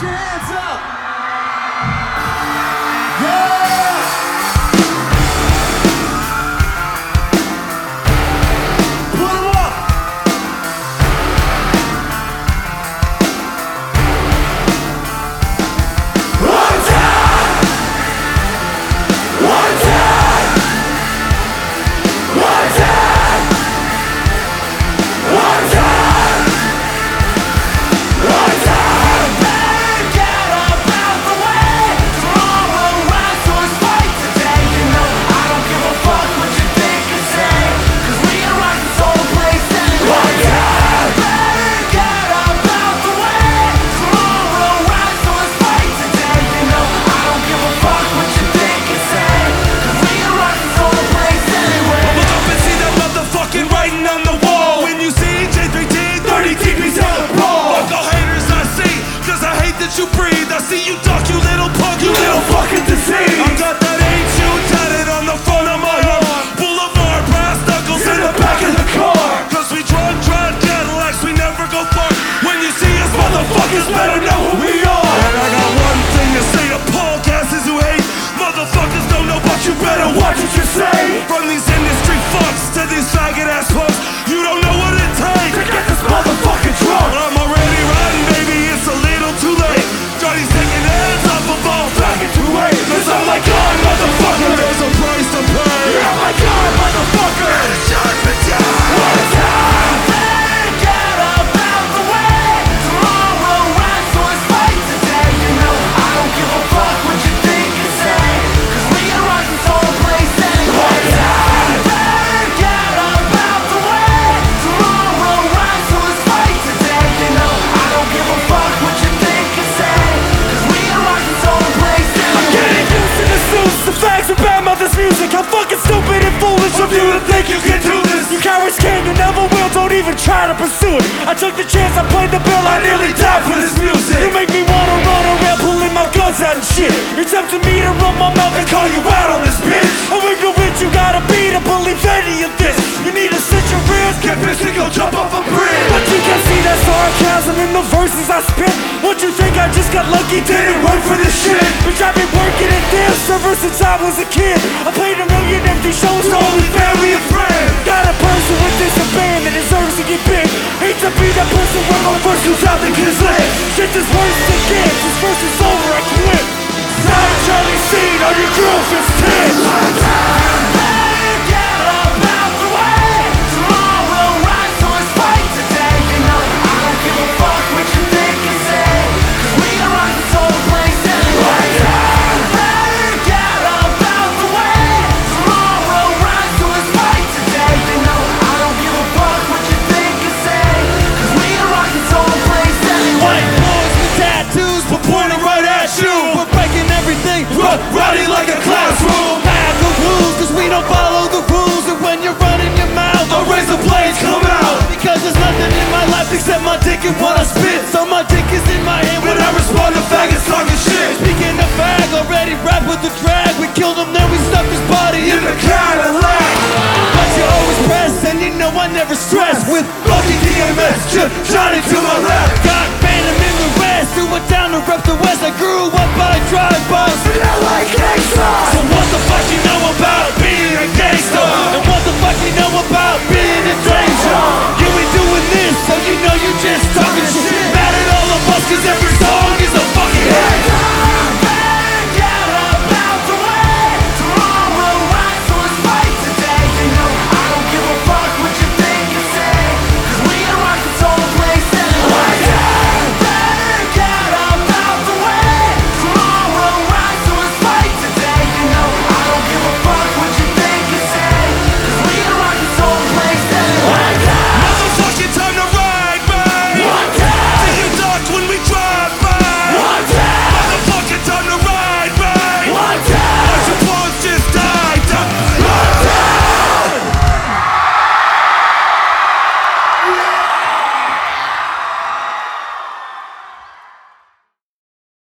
your hands up. Yeah! Put 'em up. One time. One time. One time. One time. One time. Get up out the way. Tomorrow rise, so it's fight today. You know I don't give a fuck what you think and say, 'cause we are rocking this whole place anyway. One time. Get up out the way. Tomorrow rise, so it's fight today. You know I don't give a fuck what you think and say, 'cause we are rocking this whole place anyway. Look up and see that motherfucking writing on the wall. When you see J3T, 30 TP's on the ball. Fuck all haters I see, 'cause I hate that you breathe. I see you duck, you little punk, you little fucking disease. I got that ain't you tatted on the front of my arm. Boulevard, brass knuckles in the back of the car. 'Cause we drive Cadillacs, we never go far. When you see us, motherfuckers better know who we are. And I got one thing to say to podcasters who hate. Motherfuckers don't know, but you better watch what you say. From these industry fucks to these faggot ass punks, you don't know what it takes to get this motherfucking drunk. But I'm already riding, baby, it's a little too late. Johnny's taking heads off of all faggot too late. 'Cause I'm like God, motherfucker, there's a price to pay. Yeah, my God, motherfucker, it's judgment time. One time. Get up out the way. Tomorrow rise, so it's fight today. You know I don't give a fuck what you think and say, 'cause we are rocking this whole place anyway. One time. Get up out the way. Tomorrow rise, so it's fight today. You know I don't give a fuck what you think and say, 'cause we are rocking this whole place anyway. I'm getting used to the suits, the facts are bad about this music. How fucking stupid and foolish of you to think you can do this. You cowards can, you never will, don't even try to pursue it. I took the chance, I played the bill, I nearly died for this music. You make me wanna run around pulling my guns out and shit. You're tempting me to run my mouth and call you out on this bitch. How ignorant you gotta be to believe any of this. You need to sit your ears, get pissed and go jump off a bridge. But you can see that sarcasm in the verses I spit. What you think I just got lucky, didn't work for this shit? Bitch, I've been working in dance ever since I was a kid. I played a million empty shows to only family and friends. Got a person with this a band that deserves to get big. Hate to be that person where my first who's out the kid's leg. Shit is worse than kids, this verse is over, I quit. Now Charlie Sheen on your girlfriend's tits. One time. Get up out the way. Tomorrow rise, so it's fight today. You know I don't give a fuck what you think and say, 'cause we are rocking this whole place anyway. One time. Get up out the way. Tomorrow rise, so it's fight today. You know I don't give a fuck what you think and say, 'cause we are rocking this whole place anyway. White boys with tattoos, but pointing right at you. We're breaking everything, rowdy like a classroom. Bad the rules, 'cause we don't follow the rules. And when you're running your mouth, the razor blades come out. Because there's nothing in my life except my dick and what I spit. So my dick is in my hand when I respond to faggots talking shit. Speaking of fag, already rap with the drag. We killed him, then we stuffed his body in the Cadillac. But you always press, and you know I never stress. With Bucky DMS, Johnny to my left.